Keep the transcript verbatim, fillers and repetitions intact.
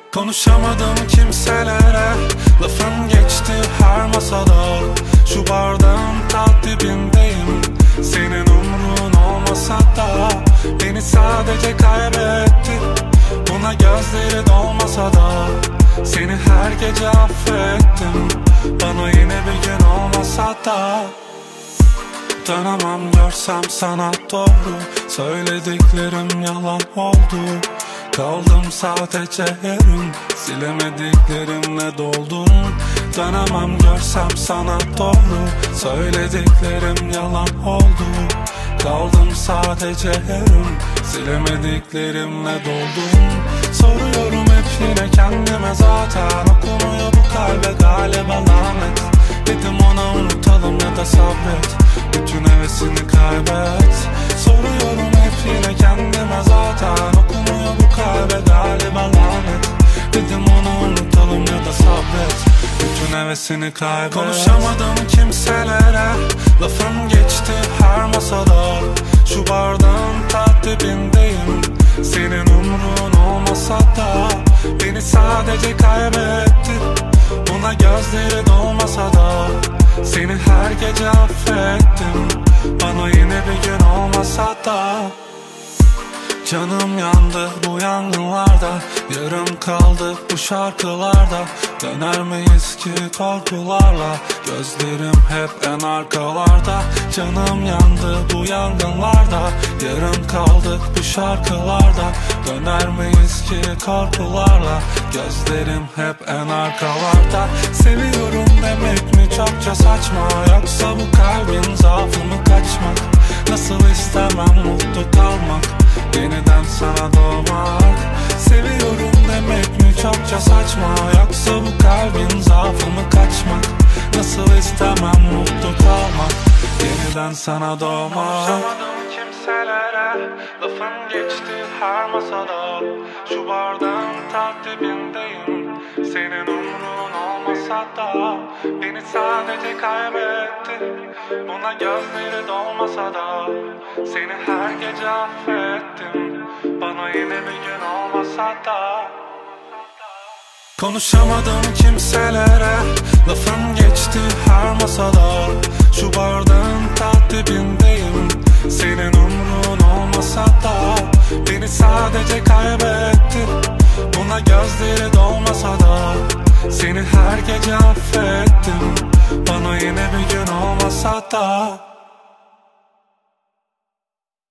Konuşamadım kimselere, lafın geçti her masada. Şu bardağın ta dibindeyim, senin umrun olmasa da. Beni sadece kaybetti, buna gözleri dolmasa da. Seni her gece affettim, bana yine bir gün olmasa da. Dönemem görsem sana doğru, söylediklerim yalan oldu. Kaldım sadece yarım, silemediklerimle doldum. Dönemem görsem sana doğru, söylediklerim yalan oldu. Kaldım sadece yarım, silemediklerimle doldum. Soruyorum hep yine kendime, zaten okumuyor bu kalbe galiba lanet. Dedim ona unutalım ya da sabret, bütün hevesini kaybet. Soruyorum hep yine kendime, zaten okumuyor bu kalbe galiba lanet. Dedim ona unutalım ya da sabret, bütün hevesini kaybet. Konuşamadım kimselere, lafım geçti her masada. Şu bardağın ta dibindeyim, senin umrun olmasa da. Beni sadece kaybetti, buna gözleri dolmasa da. Seni her gece affettim, bana yine bir gün olmasa da. Canım yandı bu yangınlarda, yarım kaldık bu şarkılarda. Döner miyiz ki korkularla, gözlerim hep en arkalarda. Canım yandı bu yangınlarda, yarım kaldık bu şarkılarda. Döner miyiz ki korkularla, gözlerim hep en arkalarda. Seviyorum demek mi çokça saçma, yoksa bu kalbin zaafı mı kaçmak? Nasıl istemem mutlu kalmak, yeniden sana doğmak. Seviyorum demek mi çokça saçma, yoksa bu kalbin zaafı mı kaçmak? Nasıl istemem mutlu kalmak, yeniden sana doğmak. Konuşamadım kimselere, lafın geçti her masada. Şu bardağın ta dibindeyim, senin umrun olmasa da. Beni sadece kaybetti, buna gözleri dolmasa da. Seni her gece affettim, bana yine bir gün olmasa da. Konuşamadım kimselere, lafın geçti her masada. Şu bardağın ta dibindeyim, senin umrun olmasa da. Beni sadece kaybetti, buna gözleri dolmasa da. Seni her gece affettim, bana yine bir gün olmasa da.